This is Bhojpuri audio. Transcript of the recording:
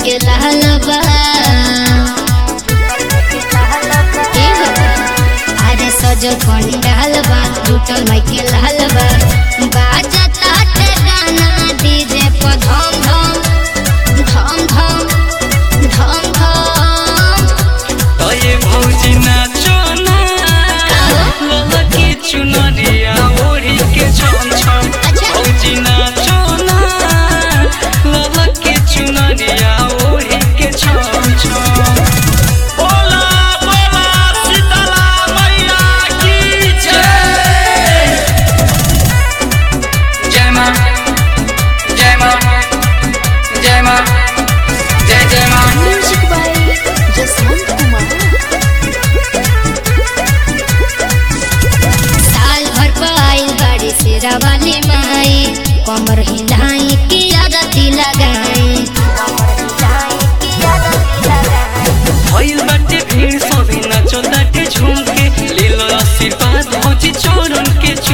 के लहलबा अरे सजो पंडालबा जुटल माई के लहलबा बाजता ते गाना डीजे पर धम धम धम धम धम धम तो ये भौजी नाचो ना ललकी चुनरिया ओढ़ी के छम छम भौजी नाचो ना ललकी चुनरिया ओढ़ी के छम छम। बोला बोला शीतला मैया की जय। जय मां जय मां जय मां जय जय मां। Music by Jaswant Kumar. साल भर पाई गाड़ी से रवानी माई कमर हिलाई की आदती लगाई भइल बाटे भीड़ सभी नाचो ताटे झूम के लीलो आशीर्वाद भौजी चोरन के